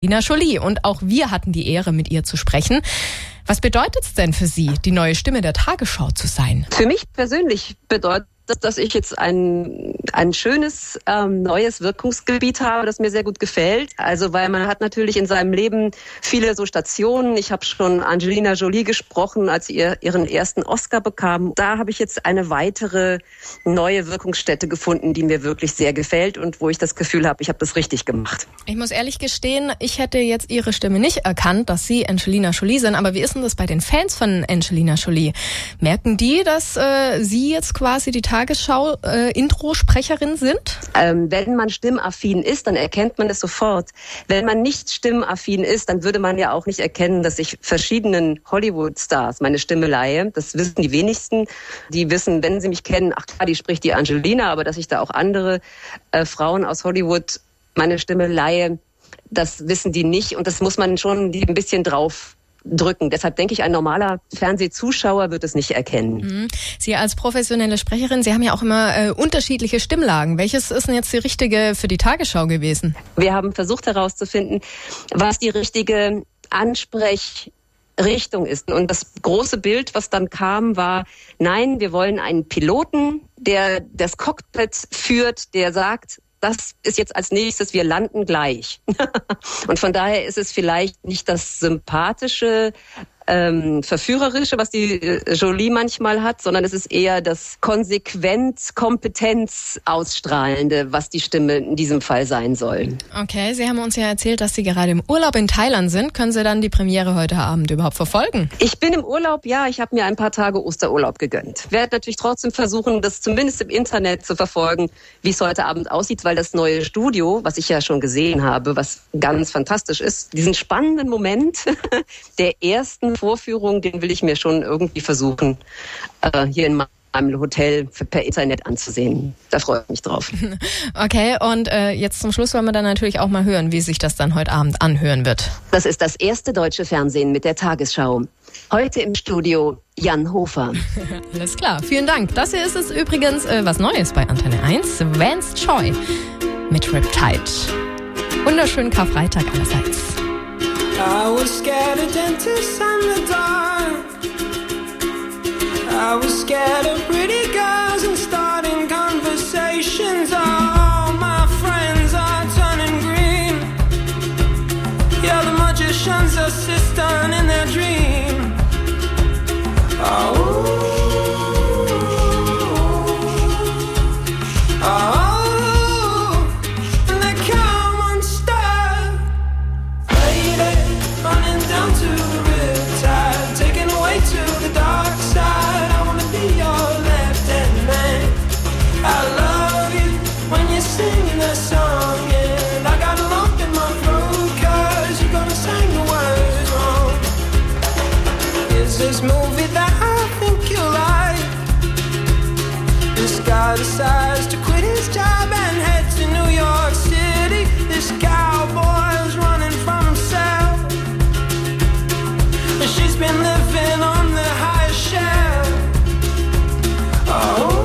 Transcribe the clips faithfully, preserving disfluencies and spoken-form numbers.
Angelina Jolie. Und auch wir hatten die Ehre, mit ihr zu sprechen. Was bedeutet es denn für Sie, die neue Stimme der Tagesschau zu sein? Für mich persönlich bedeutet das, dass ich jetzt ein, ein schönes ähm, neues Wirkungsgebiet habe, das mir sehr gut gefällt. Also weil man hat natürlich in seinem Leben viele so Stationen. Ich habe schon Angelina Jolie gesprochen, als sie ihr, ihren ersten Oscar bekam. Da habe ich jetzt eine weitere neue Wirkungsstätte gefunden, die mir wirklich sehr gefällt und wo ich das Gefühl habe, ich habe das richtig gemacht. Ich muss ehrlich gestehen, ich hätte jetzt Ihre Stimme nicht erkannt, dass Sie Angelina Jolie sind. Aber wie ist denn das bei den Fans von Angelina Jolie? Merken die, dass äh, Sie jetzt quasi die Tagesschau-Intro-Sprecherin sind? Ähm, wenn man stimmaffin ist, dann erkennt man es sofort. Wenn man nicht stimmaffin ist, dann würde man ja auch nicht erkennen, dass ich verschiedenen Hollywood-Stars meine Stimme leihe. Das wissen die wenigsten. Die wissen, wenn sie mich kennen, ach klar, die spricht die Angelina, aber dass ich da auch andere äh, Frauen aus Hollywood meine Stimme leihe, das wissen die nicht. Und das muss man schon die ein bisschen drauf drücken. Deshalb denke ich, ein normaler Fernsehzuschauer wird es nicht erkennen. Sie als professionelle Sprecherin, Sie haben ja auch immer äh, unterschiedliche Stimmlagen. Welches ist denn jetzt die richtige für die Tagesschau gewesen? Wir haben versucht herauszufinden, was die richtige Ansprechrichtung ist. Und das große Bild, was dann kam, war, nein, wir wollen einen Piloten, der das Cockpit führt, der sagt, das ist jetzt als nächstes, wir landen gleich. Und von daher ist es vielleicht nicht das sympathische, ähm, verführerische, was die Jolie manchmal hat, sondern es ist eher das konsequent, Kompetenz ausstrahlende, was die Stimme in diesem Fall sein soll. Okay, Sie haben uns ja erzählt, dass Sie gerade im Urlaub in Thailand sind. Können Sie dann die Premiere heute Abend überhaupt verfolgen? Ich bin im Urlaub, ja. Ich habe mir ein paar Tage Osterurlaub gegönnt. Werde natürlich trotzdem versuchen, das zumindest im Internet zu verfolgen, wie es heute Abend aussieht, weil das neue Studio, was ich ja schon gesehen habe, was ganz fantastisch ist, diesen spannenden Moment der ersten Vorführung, den will ich mir schon irgendwie versuchen, äh, hier in meinem Hotel per Internet anzusehen. Da freue ich mich drauf. Okay, und äh, jetzt zum Schluss wollen wir dann natürlich auch mal hören, wie sich das dann heute Abend anhören wird. Das ist das erste deutsche Fernsehen mit der Tagesschau. Heute im Studio Jan Hofer. Alles klar, vielen Dank. Das hier ist es übrigens äh, was Neues bei Antenne eins. Vance Choi mit Riptide. Wunderschönen Karfreitag allerseits. I was scared of dentists and the dark. I was scared of pretty girls and starting conversations. All my friends are turning green. Yeah, the magician's assistant in their dream. Oh, oh. This movie that I think you like. This guy decides to quit his job and head to New York City. This cowboy's running from himself, and she's been living on the highest shelf. Oh,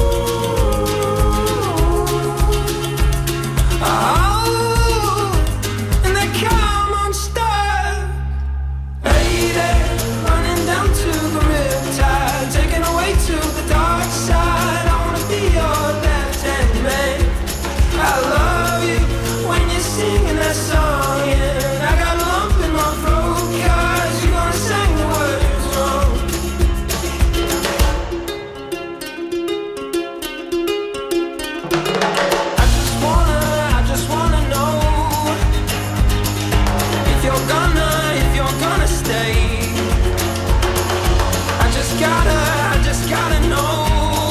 oh, and they come unstuck, lady. To the riptide, taken away to the dark side. I wanna be your left-hand man. I love you when you're singing that song, and I got a lump in my throat 'cause you're gonna sing the words wrong. I just wanna, I just wanna know if you're gonna, if you're gonna stay. Gotta, I just gotta know.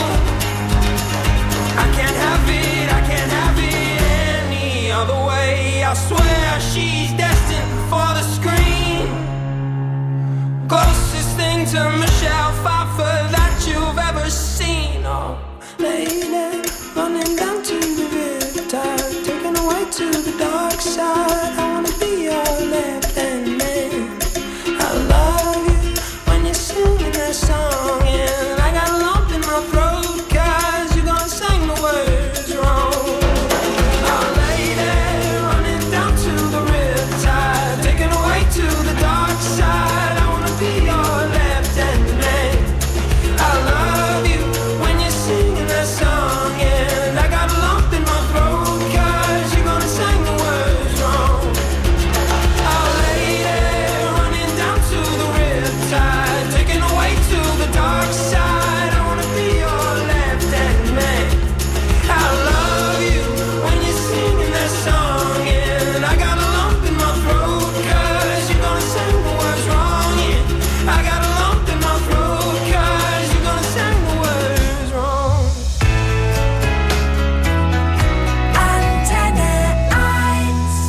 I can't have it, I can't have it any other way. I swear she's destined for the screen. Closest thing to Michelle Pfeiffer that you've ever seen. Oh, lady, running down to the riptide, taken away to the dark side. I wanna be your left-hand man. I love you when you're singing that song, and I got a lump in my throat 'cause you're gonna sing the words wrong. Oh, lady, running down to the riptide. in my throat, cause you're gonna sing the words wrong, yeah. I got a lump in my throat, cause you're gonna sing the words wrong. Antenne eins.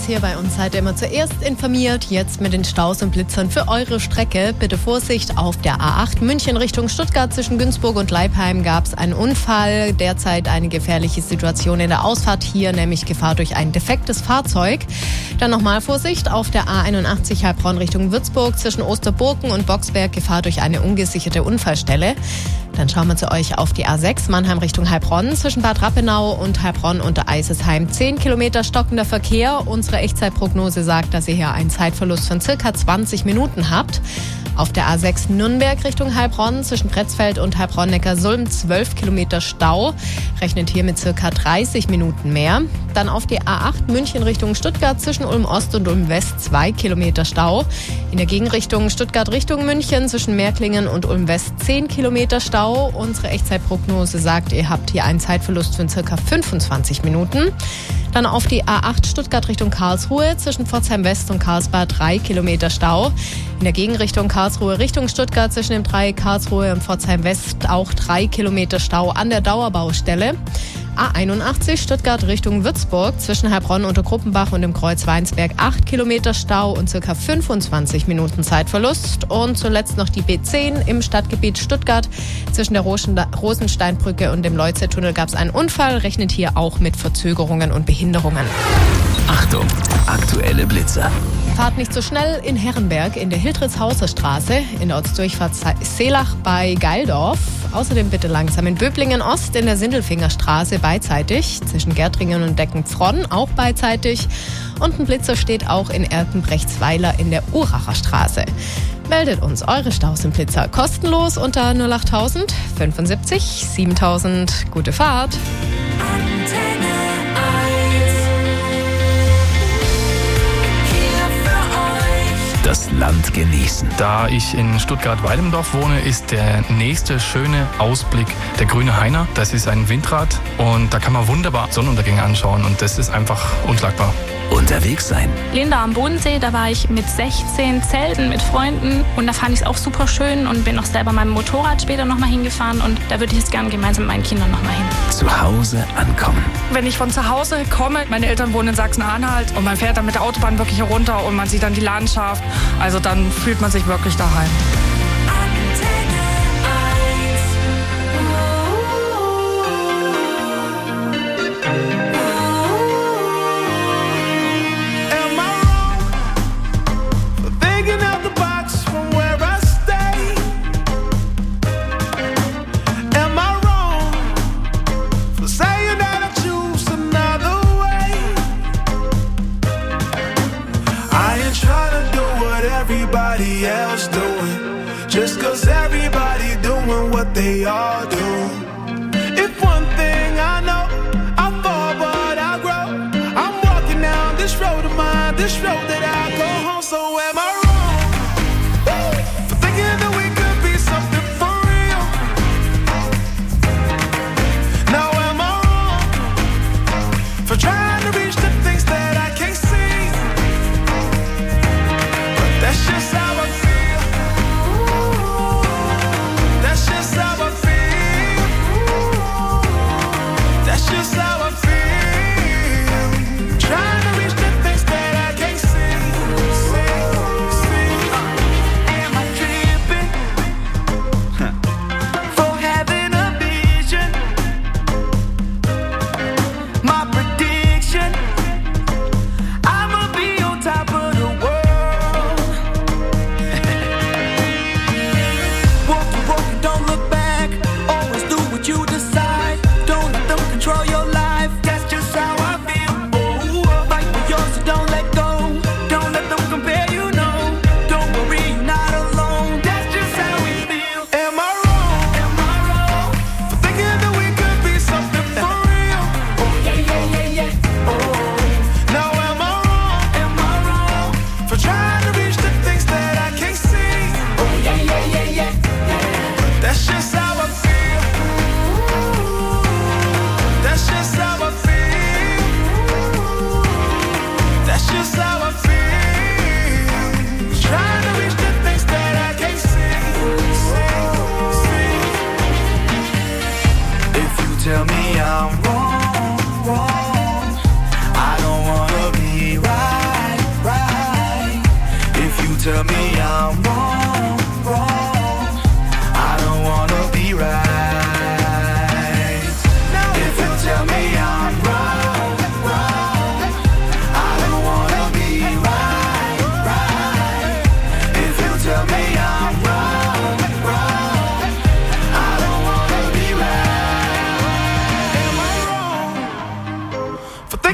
hier bei uns seid ihr immer zuerst informiert. Jetzt mit den Staus und Blitzern für eure Strecke. Bitte Vorsicht auf der A acht München Richtung Stuttgart. Zwischen Günzburg und Leipheim gab es einen Unfall. Derzeit eine gefährliche Situation in der Ausfahrt hier, nämlich Gefahr durch ein defektes Fahrzeug. Dann nochmal Vorsicht auf der A einundachtzig Heilbronn Richtung Würzburg. Zwischen Osterburken und Boxberg Gefahr durch eine ungesicherte Unfallstelle. Dann schauen wir zu euch auf die A sechs Mannheim Richtung Heilbronn. Zwischen Bad Rappenau und Heilbronn unter Eisesheim zehn Kilometer stockender Verkehr. Unsere Echtzeitprognose sagt, dass ihr hier einen Zeitverlust von circa zwanzig Minuten habt. Auf der A sechs Nürnberg Richtung Heilbronn zwischen Pretzfeld und Heilbronn-Neckarsulm zwölf Kilometer Stau. Rechnet hier mit circa dreißig Minuten mehr. Dann auf die A acht München Richtung Stuttgart zwischen Ulm Ost und Ulm West zwei Kilometer Stau. In der Gegenrichtung Stuttgart Richtung München zwischen Märklingen und Ulm West zehn Kilometer Stau. Unsere Echtzeitprognose sagt, ihr habt hier einen Zeitverlust von circa fünfundzwanzig Minuten. Dann auf die A acht Stuttgart Richtung Karlsruhe zwischen Pforzheim West und Karlsbad drei Kilometer Stau. In der Gegenrichtung Karlsruhe Richtung Stuttgart zwischen dem Dreieck Karlsruhe und Pforzheim West auch drei Kilometer Stau an der Dauerbaustelle. A einundachtzig Stuttgart Richtung Würzburg zwischen Heilbronn unter Gruppenbach und dem Kreuz Weinsberg acht Kilometer Stau und circa fünfundzwanzig Minuten Zeitverlust. Und zuletzt noch die B zehn im Stadtgebiet Stuttgart. Zwischen der Rosensteinbrücke und dem Leuze-Tunnel gab es einen Unfall. Rechnet hier auch mit Verzögerungen und Behinderungen. Achtung, aktuelle Blitzer. Fahrt nicht so schnell in Herrenberg in der Hildritzhauser Straße, in der Ortsdurchfahrt Seelach bei Geildorf. Außerdem bitte langsam in Böblingen Ost in der Sindelfingerstraße beidseitig, zwischen Gärtringen und Deckenfronn auch beidseitig. Und ein Blitzer steht auch in Erkenbrechtsweiler in der Uracher Straße. Meldet uns eure Staus im Blitzer kostenlos unter null achttausend fünfundsiebzig siebentausend. Gute Fahrt! Das Land genießen. Da ich in Stuttgart-Weilendorf wohne, ist der nächste schöne Ausblick der Grüne Heiner. Das ist ein Windrad und da kann man wunderbar Sonnenuntergänge anschauen und das ist einfach unschlagbar. Unterwegs sein. Linda am Bodensee, da war ich mit sechzehn zelten mit Freunden und da fand ich es auch super schön und bin auch selber mit meinem Motorrad später nochmal hingefahren und da würde ich jetzt gerne gemeinsam mit meinen Kindern nochmal hin. Zu Hause ankommen. Wenn ich von zu Hause komme, meine Eltern wohnen in Sachsen-Anhalt und man fährt dann mit der Autobahn wirklich hier runter und man sieht dann die Landschaft, also dann fühlt man sich wirklich daheim. Everybody else doing, just cause everybody doing what they all do. If one thing I know, I fall but I grow. I'm walking down this road of mine, this road that I go home. So am I wrong for thinking that we could be something for real? Now am I wrong for trying to reach the things that I can't see? That's just how I feel. That's just how I feel.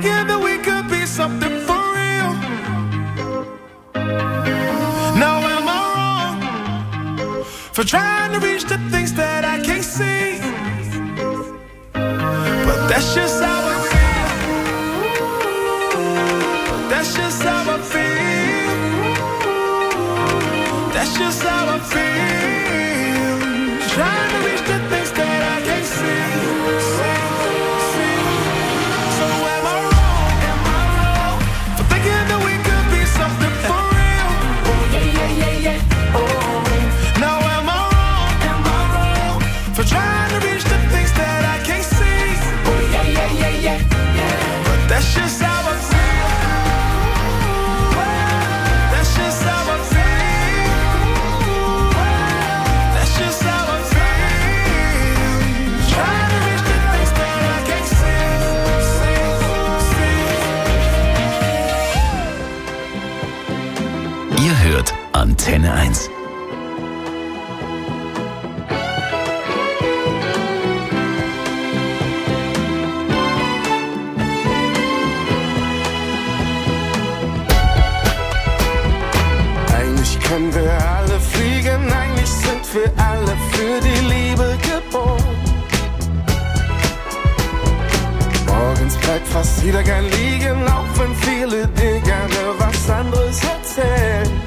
thinking that we could be something for real. Now am I wrong for trying to reach the things that I can't see? But that's just how I feel. But that's just how I feel. That's just how I feel. Trying to reach the things that I can't see. see, see. So am I wrong? Am I wrong for thinking that we could be something for real? Oh yeah, yeah, yeah, yeah. Oh. Now am I wrong? Am I wrong for trying to reach the things that I can't see? Oh yeah, yeah, yeah, yeah, yeah. But that's just how I feel. That's just how I feel. That's just how I feel. Trying to reach the things that I can't see, see, see. Ihr hört Antenne eins. Eigentlich können wir alle fliegen, eigentlich sind wir alle für die Liebe geboren. Morgens bleibt fast jeder gern liegen, auch wenn viele dir gerne was anderes erzählen.